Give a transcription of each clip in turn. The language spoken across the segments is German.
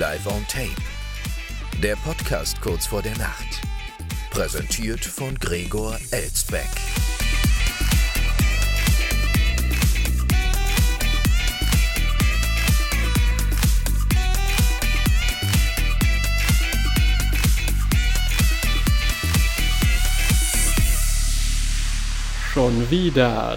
Live on Tape. Der Podcast kurz vor der Nacht. Präsentiert von Gregor Elsbeck. Schon wieder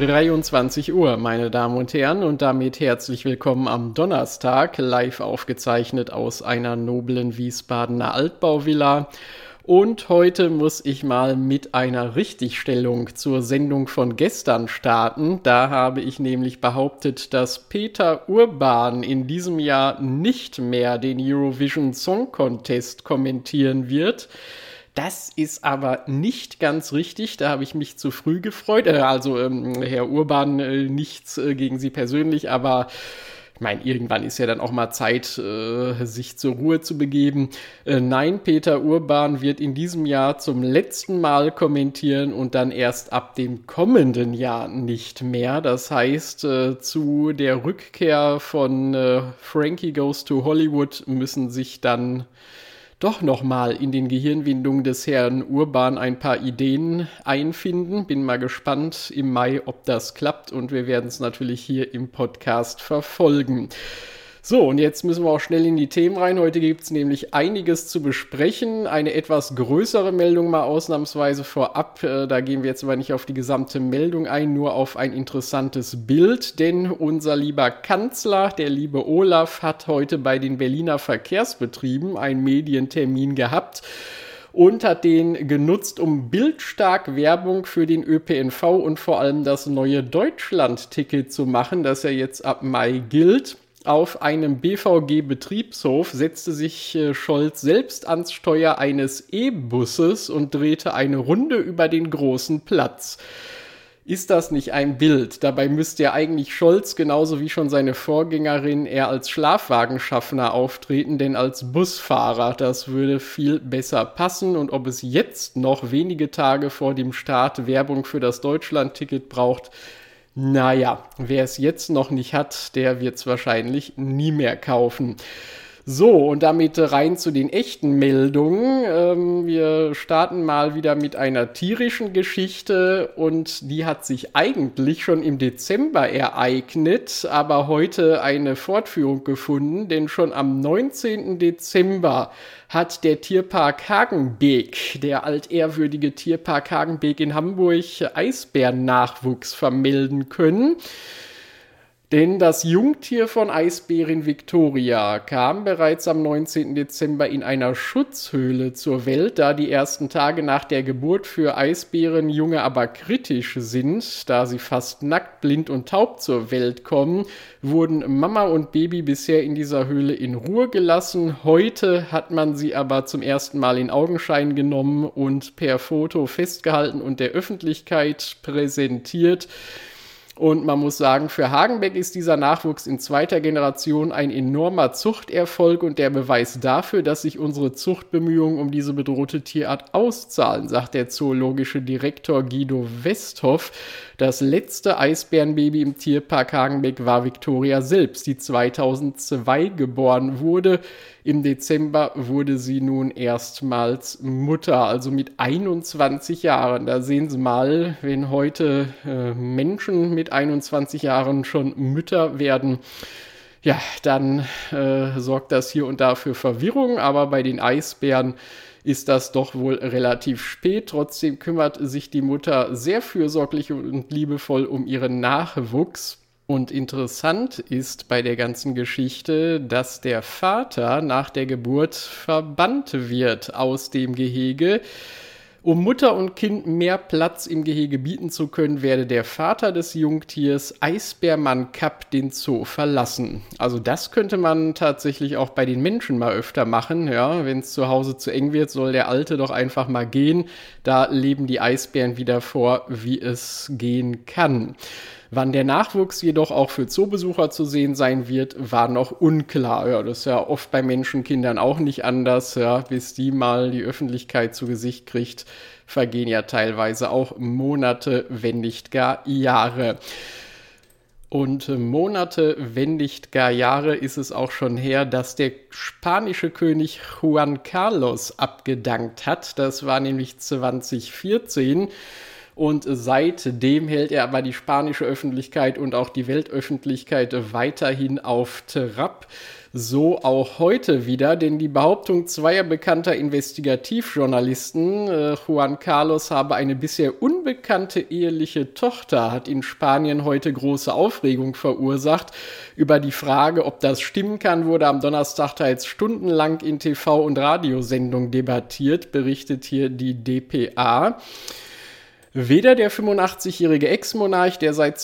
23 Uhr, meine Damen und Herren, und damit herzlich willkommen am Donnerstag, live aufgezeichnet aus einer noblen Wiesbadener Altbauvilla. Und heute muss ich mal mit einer Richtigstellung zur Sendung von gestern starten. Da habe ich nämlich behauptet, dass Peter Urban in diesem Jahr nicht mehr den Eurovision Song Contest kommentieren wird. Das ist aber nicht ganz richtig, da habe ich mich zu früh gefreut. Herr Urban, nichts gegen Sie persönlich, aber ich meine, irgendwann ist ja dann auch mal Zeit, sich zur Ruhe zu begeben. Nein, Peter Urban wird in diesem Jahr zum letzten Mal kommentieren und dann erst ab dem kommenden Jahr nicht mehr. Das heißt, zu der Rückkehr von Frankie Goes to Hollywood müssen sich dann doch nochmal in den Gehirnwindungen des Herrn Urban ein paar Ideen einfinden. Bin mal gespannt im Mai, ob das klappt, und wir werden es natürlich hier im Podcast verfolgen. So, und jetzt müssen wir auch schnell in die Themen rein. Heute gibt es nämlich einiges zu besprechen. Eine etwas größere Meldung mal ausnahmsweise vorab. Da gehen wir jetzt aber nicht auf die gesamte Meldung ein, nur auf ein interessantes Bild. Denn unser lieber Kanzler, der liebe Olaf, hat heute bei den Berliner Verkehrsbetrieben einen Medientermin gehabt und hat den genutzt, um bildstark Werbung für den ÖPNV und vor allem das neue Deutschland-Ticket zu machen, das ja jetzt ab Mai gilt. Auf einem BVG-Betriebshof setzte sich Scholz selbst ans Steuer eines E-Busses und drehte eine Runde über den großen Platz. Ist das nicht ein Bild? Dabei müsste ja eigentlich Scholz, genauso wie schon seine Vorgängerin, eher als Schlafwagenschaffner auftreten, denn als Busfahrer, das würde viel besser passen. Und ob es jetzt noch wenige Tage vor dem Start Werbung für das Deutschland-Ticket braucht, naja, wer es jetzt noch nicht hat, der wird es wahrscheinlich nie mehr kaufen. So, und damit rein zu den echten Meldungen. Wir starten mal wieder mit einer tierischen Geschichte, und die hat sich eigentlich schon im Dezember ereignet, aber heute eine Fortführung gefunden, denn schon am 19. Dezember hat der Tierpark Hagenbeek, der altehrwürdige Tierpark Hagenbeek in Hamburg, Eisbärennachwuchs vermelden können. Denn das Jungtier von Eisbärin Victoria kam bereits am 19. Dezember in einer Schutzhöhle zur Welt, da die ersten Tage nach der Geburt für Eisbärenjunge aber kritisch sind, da sie fast nackt, blind und taub zur Welt kommen, wurden Mama und Baby bisher in dieser Höhle in Ruhe gelassen. Heute hat man sie aber zum ersten Mal in Augenschein genommen und per Foto festgehalten und der Öffentlichkeit präsentiert. Und man muss sagen, für Hagenbeck ist dieser Nachwuchs in zweiter Generation ein enormer Zuchterfolg und der Beweis dafür, dass sich unsere Zuchtbemühungen um diese bedrohte Tierart auszahlen, sagt der zoologische Direktor Guido Westhoff. Das letzte Eisbärenbaby im Tierpark Hagenbeck war Victoria selbst, die 2002 geboren wurde. Im Dezember wurde sie nun erstmals Mutter, also mit 21 Jahren. Da sehen Sie mal, wenn heute Menschen mit 21 Jahren schon Mütter werden, ja, dann sorgt das hier und da für Verwirrung, aber bei den Eisbären ist das doch wohl relativ spät. Trotzdem kümmert sich die Mutter sehr fürsorglich und liebevoll um ihren Nachwuchs. Und interessant ist bei der ganzen Geschichte, dass der Vater nach der Geburt verbannt wird aus dem Gehege. Um Mutter und Kind mehr Platz im Gehege bieten zu können, werde der Vater des Jungtiers Eisbärmann Kapp den Zoo verlassen. Also das könnte man tatsächlich auch bei den Menschen mal öfter machen. Ja, wenn es zu Hause zu eng wird, soll der Alte doch einfach mal gehen. Da leben die Eisbären wieder vor, wie es gehen kann. Wann der Nachwuchs jedoch auch für Zoobesucher zu sehen sein wird, war noch unklar. Ja, das ist ja oft bei Menschenkindern auch nicht anders. Ja, bis die mal die Öffentlichkeit zu Gesicht kriegt, vergehen ja teilweise auch Monate, wenn nicht gar Jahre. Und Monate, wenn nicht gar Jahre, ist es auch schon her, dass der spanische König Juan Carlos abgedankt hat. Das war nämlich 2014. Und seitdem hält er aber die spanische Öffentlichkeit und auch die Weltöffentlichkeit weiterhin auf Trab. So auch heute wieder, denn die Behauptung zweier bekannter Investigativjournalisten, Juan Carlos habe eine bisher unbekannte eheliche Tochter, hat in Spanien heute große Aufregung verursacht. Über die Frage, ob das stimmen kann, wurde am Donnerstag teils stundenlang in TV- und Radiosendungen debattiert, berichtet hier die dpa. Weder der 85-jährige Ex-Monarch, der seit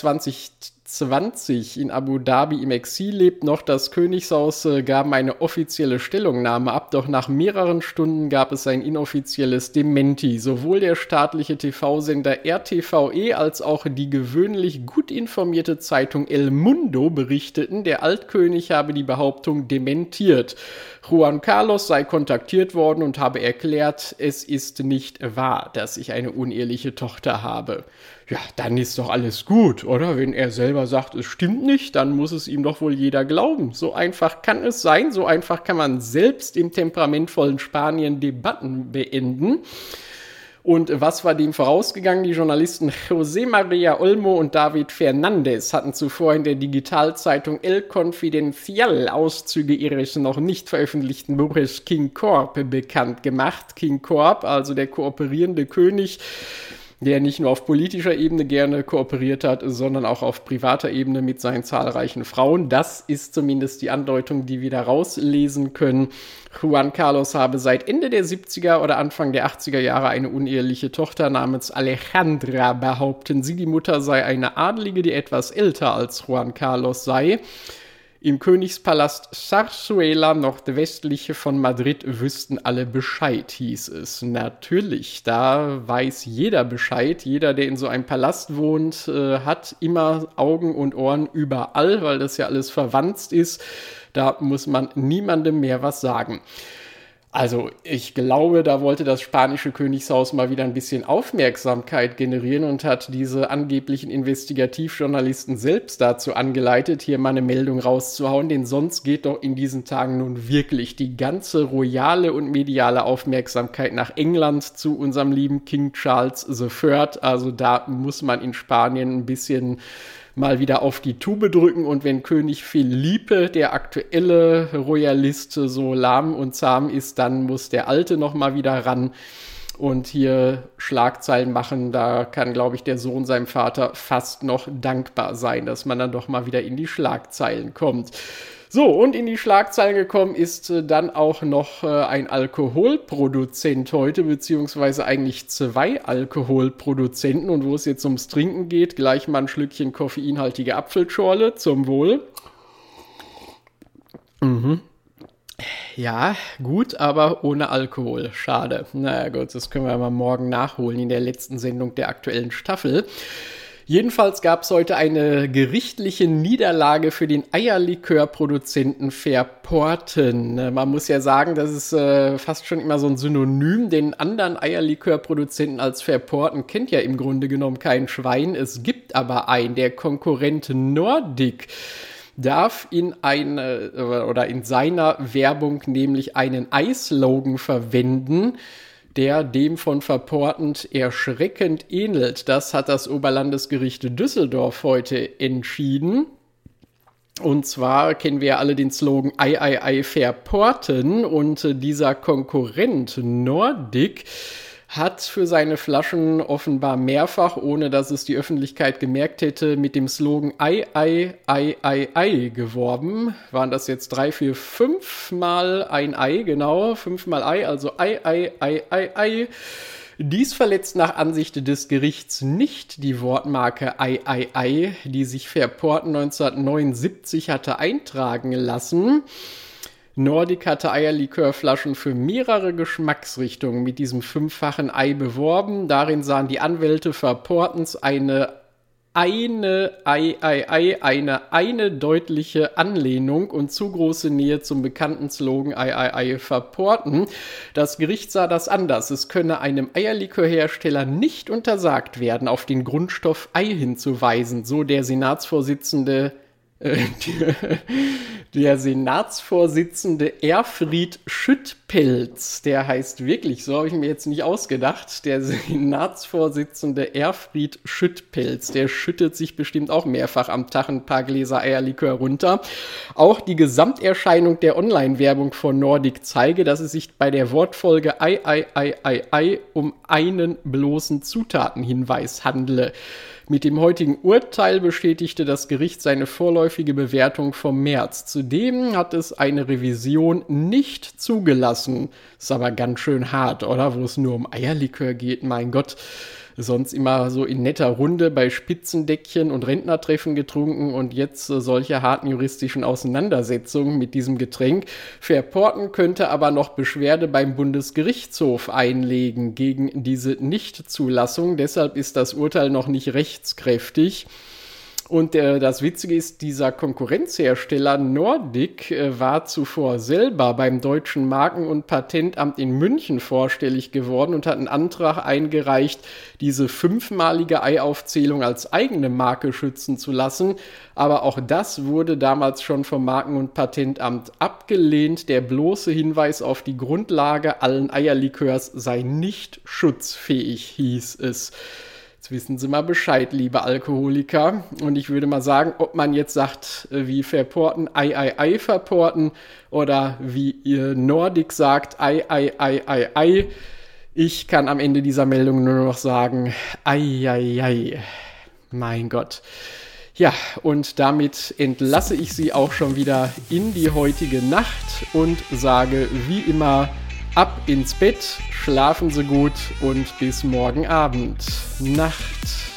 2020 in Abu Dhabi im Exil lebt, noch das Königshaus gaben eine offizielle Stellungnahme ab, doch nach mehreren Stunden gab es ein inoffizielles Dementi. Sowohl der staatliche TV-Sender RTVE als auch die gewöhnlich gut informierte Zeitung El Mundo berichteten, der Altkönig habe die Behauptung dementiert. Juan Carlos sei kontaktiert worden und habe erklärt, es ist nicht wahr, dass ich eine uneheliche Tochter habe. Ja, dann ist doch alles gut, oder? Wenn er selber sagt, es stimmt nicht, dann muss es ihm doch wohl jeder glauben. So einfach kann es sein, so einfach kann man selbst im temperamentvollen Spanien Debatten beenden. Und was war dem vorausgegangen? Die Journalisten José María Olmo und David Fernández hatten zuvor in der Digitalzeitung El Confidencial Auszüge ihres noch nicht veröffentlichten Buches King Corp bekannt gemacht. King Corp, also der kooperierende König, der nicht nur auf politischer Ebene gerne kooperiert hat, sondern auch auf privater Ebene mit seinen zahlreichen Frauen. Das ist zumindest die Andeutung, die wir da rauslesen können. Juan Carlos habe seit Ende der 70er oder Anfang der 80er Jahre eine uneheliche Tochter namens Alejandra, behaupten sie. Die Mutter sei eine Adlige, die etwas älter als Juan Carlos sei. Im Königspalast Zarzuela, nordwestlich von Madrid, wüssten alle Bescheid, hieß es. Natürlich, da weiß jeder Bescheid. Jeder, der in so einem Palast wohnt, hat immer Augen und Ohren überall, weil das ja alles verwandt ist. Da muss man niemandem mehr was sagen. Also ich glaube, da wollte das spanische Königshaus mal wieder ein bisschen Aufmerksamkeit generieren und hat diese angeblichen Investigativjournalisten selbst dazu angeleitet, hier mal eine Meldung rauszuhauen, denn sonst geht doch in diesen Tagen nun wirklich die ganze royale und mediale Aufmerksamkeit nach England zu unserem lieben King Charles III. Also da muss man in Spanien ein bisschen mal wieder auf die Tube drücken, und wenn König Felipe, der aktuelle Royalist, so lahm und zahm ist, dann muss der Alte noch mal wieder ran und hier Schlagzeilen machen. Da kann, glaube ich, der Sohn seinem Vater fast noch dankbar sein, dass man dann doch mal wieder in die Schlagzeilen kommt. So, und in die Schlagzeilen gekommen ist dann auch noch ein Alkoholproduzent heute, beziehungsweise eigentlich zwei Alkoholproduzenten. Und wo es jetzt ums Trinken geht, gleich mal ein Schlückchen koffeinhaltige Apfelschorle zum Wohl. Ja, gut, aber ohne Alkohol. Schade. Naja gut, das können wir mal morgen nachholen in der letzten Sendung der aktuellen Staffel. Jedenfalls gab es heute eine gerichtliche Niederlage für den Eierlikörproduzenten Verporten. Man muss ja sagen, das ist fast schon immer so ein Synonym. Den anderen Eierlikörproduzenten als Verporten kennt ja im Grunde genommen kein Schwein. Es gibt aber einen, der Konkurrent Nordic darf in seiner Werbung nämlich einen Eislogan verwenden, der dem von Verportend erschreckend ähnelt. Das hat das Oberlandesgericht Düsseldorf heute entschieden. Und zwar kennen wir ja alle den Slogan Ei, ei, ei, Verporten. Und dieser Konkurrent Nordic hat für seine Flaschen offenbar mehrfach, ohne dass es die Öffentlichkeit gemerkt hätte, mit dem Slogan Ei, ei, ei, ei, ei geworben. Waren das jetzt 3, 4, 5 Mal ein Ei, genau, 5 Mal Ei, also Ei, ei, ei, ei, ei. Dies verletzt nach Ansicht des Gerichts nicht die Wortmarke Ei, ei, ei, die sich Verporten 1979 hatte eintragen lassen. Nordic hatte Eierlikörflaschen für mehrere Geschmacksrichtungen mit diesem 5-fachen Ei beworben. Darin sahen die Anwälte Verportens eine eine deutliche Anlehnung und zu große Nähe zum bekannten Slogan Ei verporten. Das Gericht sah das anders. Es könne einem Eierlikörhersteller nicht untersagt werden, auf den Grundstoff Ei hinzuweisen, so der Senatsvorsitzende Erfried Schüttpelz, der heißt wirklich, so habe ich mir jetzt nicht ausgedacht, der Senatsvorsitzende Erfried Schüttpelz, der schüttet sich bestimmt auch mehrfach am Tag ein paar Gläser Eierlikör runter. Auch die Gesamterscheinung der Online-Werbung von Nordic zeige, dass es sich bei der Wortfolge Ei um einen bloßen Zutatenhinweis handle. Mit dem heutigen Urteil bestätigte das Gericht seine vorläufige Bewertung vom März. Zudem hat es eine Revision nicht zugelassen. Ist aber ganz schön hart, oder? Wo es nur um Eierlikör geht, mein Gott. Sonst immer so in netter Runde bei Spitzendeckchen und Rentnertreffen getrunken und jetzt solche harten juristischen Auseinandersetzungen mit diesem Getränk. Verporten könnte aber noch Beschwerde beim Bundesgerichtshof einlegen gegen diese Nichtzulassung. Deshalb ist das Urteil noch nicht rechtskräftig. Und das Witzige ist, dieser Konkurrenzhersteller Nordic war zuvor selber beim Deutschen Marken- und Patentamt in München vorstellig geworden und hat einen Antrag eingereicht, diese 5-malige Eiaufzählung als eigene Marke schützen zu lassen. Aber auch das wurde damals schon vom Marken- und Patentamt abgelehnt. Der bloße Hinweis auf die Grundlage allen Eierlikörs sei nicht schutzfähig, hieß es. Jetzt wissen Sie mal Bescheid, liebe Alkoholiker. Und ich würde mal sagen, ob man jetzt sagt, wie verporten, Ei verporten oder wie ihr Nordic sagt, Ei. Ich kann am Ende dieser Meldung nur noch sagen, Ei. Mein Gott. Ja, und damit entlasse ich Sie auch schon wieder in die heutige Nacht und sage wie immer, ab ins Bett, schlafen Sie gut und bis morgen Abend. Nacht.